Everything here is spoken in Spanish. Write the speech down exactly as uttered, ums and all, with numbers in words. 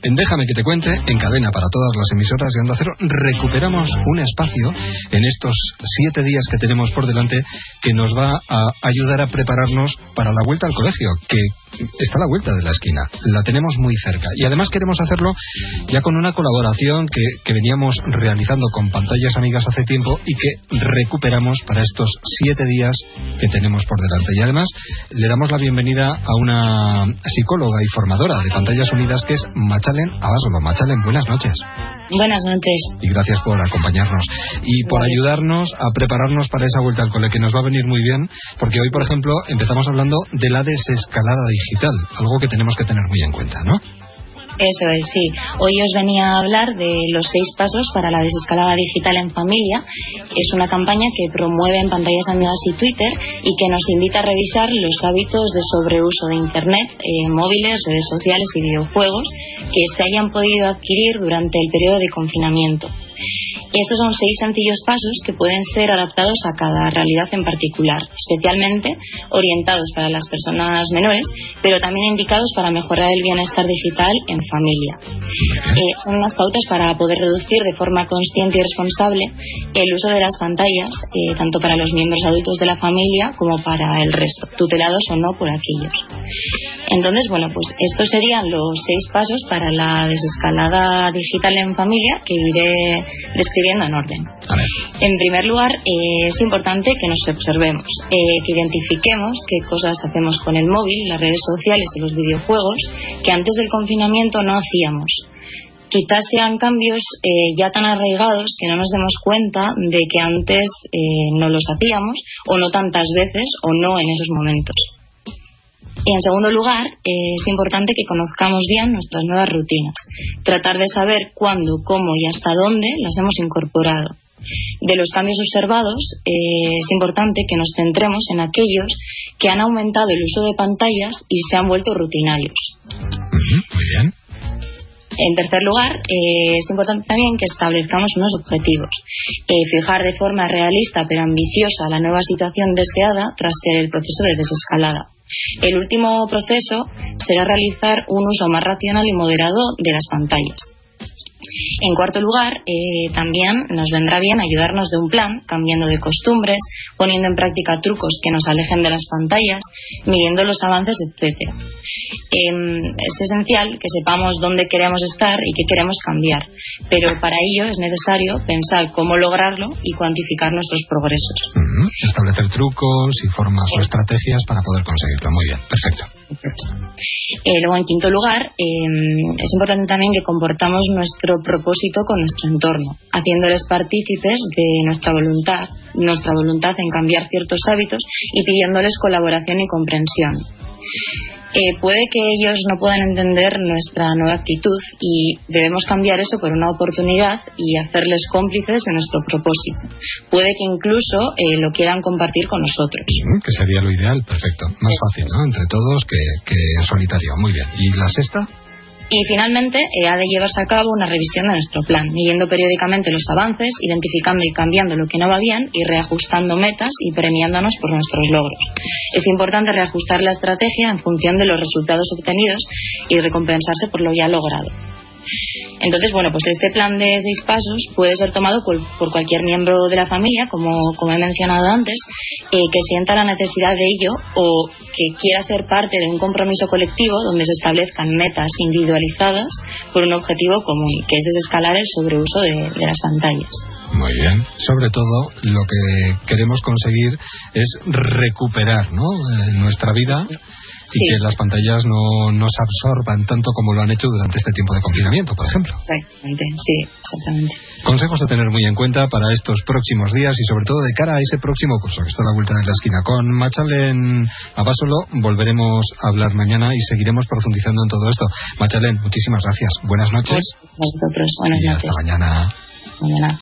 En Déjame que te cuente, en cadena para todas las emisoras de Onda Cero, recuperamos un espacio en estos siete días que tenemos por delante que nos va a ayudar a prepararnos para la vuelta al colegio, que está a la vuelta de la esquina, la tenemos muy cerca. Y además queremos hacerlo ya con una colaboración que, que veníamos realizando con Pantallas Amigas hace tiempo y que recuperamos para estos siete días que tenemos por delante. Y además le damos la bienvenida a una psicóloga y formadora de Pantallas Unidas, que es Machalen Abasolo. Machalen, buenas noches. Buenas noches. Y gracias por acompañarnos y por ayudarnos a prepararnos para esa vuelta al cole, que nos va a venir muy bien, porque hoy, por ejemplo, empezamos hablando de la desescalada digital, algo que tenemos que tener muy en cuenta, ¿no? Eso es, sí. Hoy os venía a hablar de los seis pasos para la desescalada digital en familia. Es una campaña que promueve en Pantallas Amigas y Twitter y que nos invita a revisar los hábitos de sobreuso de Internet, eh, móviles, redes sociales y videojuegos que se hayan podido adquirir durante el periodo de confinamiento. Estos son seis sencillos pasos que pueden ser adaptados a cada realidad en particular, especialmente orientados para las personas menores, pero también indicados para mejorar el bienestar digital en familia. Eh, son unas pautas para poder reducir de forma consciente y responsable el uso de las pantallas, eh, tanto para los miembros adultos de la familia como para el resto, tutelados o no por aquellos. Entonces, bueno, pues estos serían los seis pasos para la desescalada digital en familia, que iré describiendo en orden. En primer lugar, eh, es importante que nos observemos, eh, que identifiquemos qué cosas hacemos con el móvil, las redes sociales y los videojuegos que antes del confinamiento no hacíamos. Quizás sean cambios eh, ya tan arraigados que no nos demos cuenta de que antes eh, no los hacíamos, o no tantas veces, o no en esos momentos. Y en segundo lugar, eh, es importante que conozcamos bien nuestras nuevas rutinas, tratar de saber cuándo, cómo y hasta dónde las hemos incorporado. De los cambios observados, eh, es importante que nos centremos en aquellos que han aumentado el uso de pantallas y se han vuelto rutinarios. Muy bien. En tercer lugar, eh, es importante también que establezcamos unos objetivos. Eh, fijar de forma realista pero ambiciosa la nueva situación deseada tras el proceso de desescalada. El último proceso será realizar un uso más racional y moderado de las pantallas. En cuarto lugar, eh, también nos vendrá bien ayudarnos de un plan, cambiando de costumbres, poniendo en práctica trucos que nos alejen de las pantallas, midiendo los avances, etcétera. Eh, es esencial que sepamos dónde queremos estar y qué queremos cambiar, pero para ello es necesario pensar cómo lograrlo y cuantificar nuestros progresos. Uh-huh. Establecer trucos y formas sí. o estrategias para poder conseguirlo. Muy bien, perfecto. Eh, luego, en quinto lugar, eh, es importante también que comportamos nuestro propósito con nuestro entorno, haciéndoles partícipes de nuestra voluntad, nuestra voluntad en cambiar ciertos hábitos y pidiéndoles colaboración y comprensión. Eh, puede que ellos no puedan entender nuestra nueva actitud y debemos cambiar eso por una oportunidad y hacerles cómplices de nuestro propósito. Puede que incluso eh, lo quieran compartir con nosotros. Que sería lo ideal, perfecto. Más es fácil, ¿no? Entre todos que, que solitario. Muy bien. ¿Y la sexta? Y finalmente, eh, ha de llevarse a cabo una revisión de nuestro plan, midiendo periódicamente los avances, identificando y cambiando lo que no va bien y reajustando metas y premiándonos por nuestros logros. Es importante reajustar la estrategia en función de los resultados obtenidos y recompensarse por lo ya logrado. Entonces, bueno, pues este plan de seis pasos puede ser tomado por, por cualquier miembro de la familia, como, como he mencionado antes, eh, que sienta la necesidad de ello o que quiera ser parte de un compromiso colectivo donde se establezcan metas individualizadas por un objetivo común, que es desescalar el sobreuso de, de las pantallas. Muy bien. Sobre todo, lo que queremos conseguir es recuperar, ¿no?, eh, nuestra vida. Y sí. que las pantallas no nos absorban tanto como lo han hecho durante este tiempo de confinamiento, por ejemplo. Exactamente, sí, exactamente. Consejos a tener muy en cuenta para estos próximos días y sobre todo de cara a ese próximo curso que está a la vuelta de la esquina. Con Machalen Abasolo volveremos a hablar mañana y seguiremos profundizando en todo esto. Machalen, muchísimas gracias. Buenas noches. Pues, vosotros, buenas y noches. Hasta mañana. Mañana.